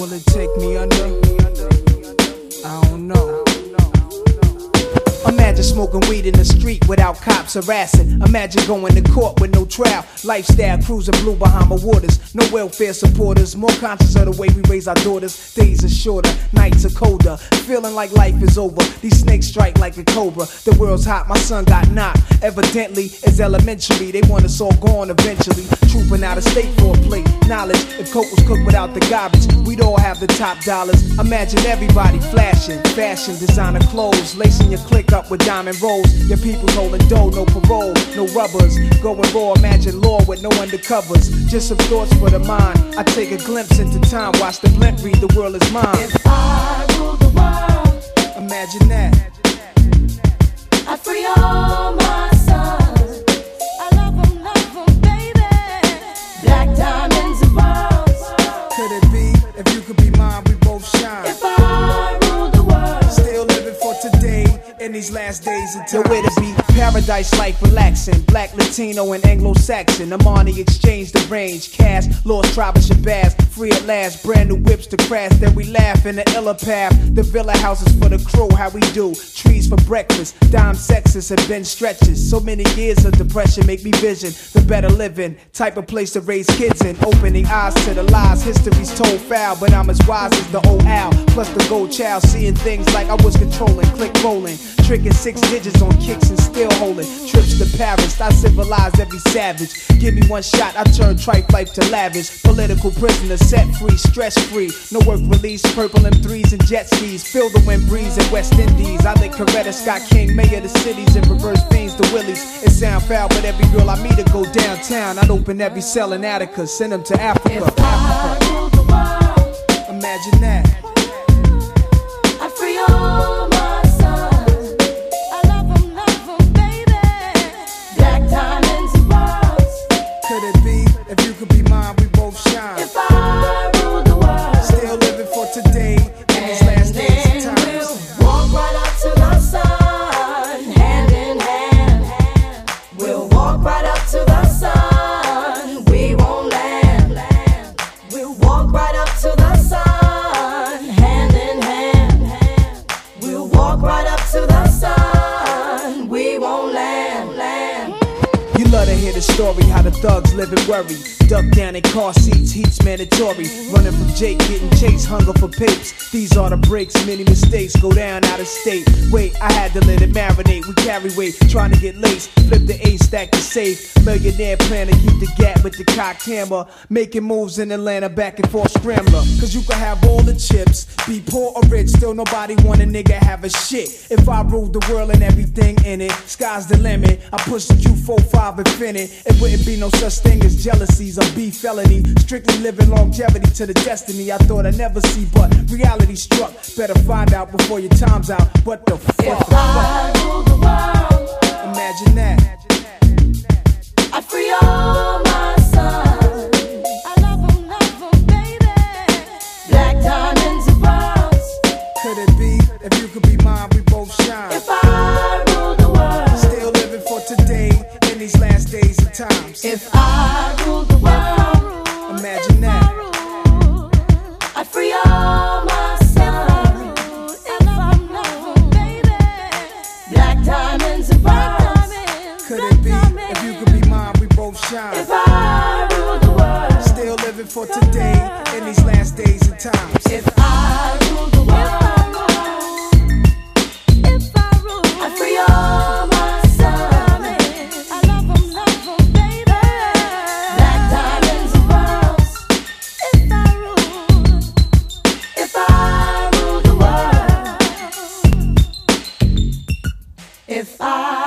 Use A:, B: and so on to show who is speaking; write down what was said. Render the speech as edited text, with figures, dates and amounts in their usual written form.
A: Will it take me under? I don't know. Imagine smoking weed in the street without cops harassing. Imagine going to court with no trial. Lifestyle cruising blue Bahama waters. No welfare supporters. More conscious of the way we raise our daughters. Days are shorter, nights are colder. Feeling like life is over. These snakes strike like a cobra. The world's hot, my son got knocked. Evidently, it's elementary. They want us all gone eventually. Trooping out of state for a plate. Knowledge, if coke was cooked without the garbage, we'd all have the top dollars. Imagine everybody flashing. Fashion, designer clothes. Lacing your click up with diamond rolls. Your people's holding dough, no parole, no rubbers. Going raw, imagine law with no undercovers. Just some thoughts for the mind. I take a glimpse into time, watch the blimp read, the world is mine.
B: If I rule the world,
A: imagine that.
B: I'd free all my sons. I love them, baby. Black diamonds and pearls.
A: Could it be, if you could be mine, we both shine.
B: If I rule the world,
A: still living for today, in these last days of time. The way to be, paradise life relaxing. Black, Latino, and Anglo-Saxon. Amani exchange the range. Cash, lost tribe of Shabazz. Free at last, brand new whips to crash. Then we laugh in the illa path. The villa houses for the crew, how we do. Trees for breakfast, dime sexes have been stretches. So many years of depression make me vision the better living. Type of place to raise kids in. Opening eyes to the lies, history's told foul. But I'm as wise as the old owl. Plus the gold child, seeing things like I was controlling. Click rolling, tricking 6 digits on kicks and still holding. Trips to Paris, I civilized every savage. Give me one shot, I turn tripe life to lavish. Political prisoner, set free, stress free. No work release, purple M3s and jet skis. Feel the wind breeze in West Indies. I think Coretta Scott King, mayor of the cities, and reverse fiends to Willies. It sound foul, but every girl I meet to go downtown. I'd open every cell in Attica, send them to Africa.
B: if I rule the world,
A: imagine that.
B: I'd free all my sons. I love them, baby. Black diamonds and pearls.
A: Could it be, if you could be mine, we both shine.
B: If I rule the world,
A: Still living for today, in these last days of
B: we'll
A: times.
B: walk right up to the sun, hand in hand. We'll walk right up to the sun, we won't land. We'll walk right up to the sun, hand in hand. We'll walk right up to the sun, we won't land.
A: You love to hear the story, how the thugs live and worry. Duck down in car seats, heat's mandatory. Running from Jake, getting chased, hunger for papes. These are the breaks, many mistakes go down out of state. Wait, I had to let it marinate. We carry weight, trying to get laced. Flip the A, stack the safe. Millionaire plan to keep the gap with the cocked hammer. Making moves in Atlanta, back and forth scrambler. Cause you can have all the chips, be poor or rich, still nobody want a nigga have a shit. If I ruled the world and everything in it, sky's the limit. I push the Q45 infinite. It wouldn't be no such thing as jealousies or beef felony. Strictly living longevity to the destiny I thought I'd never see, but reality struck. Better find out before your time's out. What the fuck?
B: If I rule the world,
A: Imagine that.
B: I'd free all my sons. I love them, baby. Black diamonds and pearls.
A: Could it be, if you could be mine, we both shine.
B: If I rule the world,
A: Still living for today, in these last days of times.
B: if I rule the world,
A: Imagine that.
B: I'd free all my sons. I love them, baby. Black diamonds and pearls.
A: Could it be, if you could be mine, we both shine.
B: If I rule the world,
A: Still living for today, in these last days of times.
B: if I rule the world, I'd free all my sons. I love them, baby. Black diamonds and pearls. If I rule the world, if I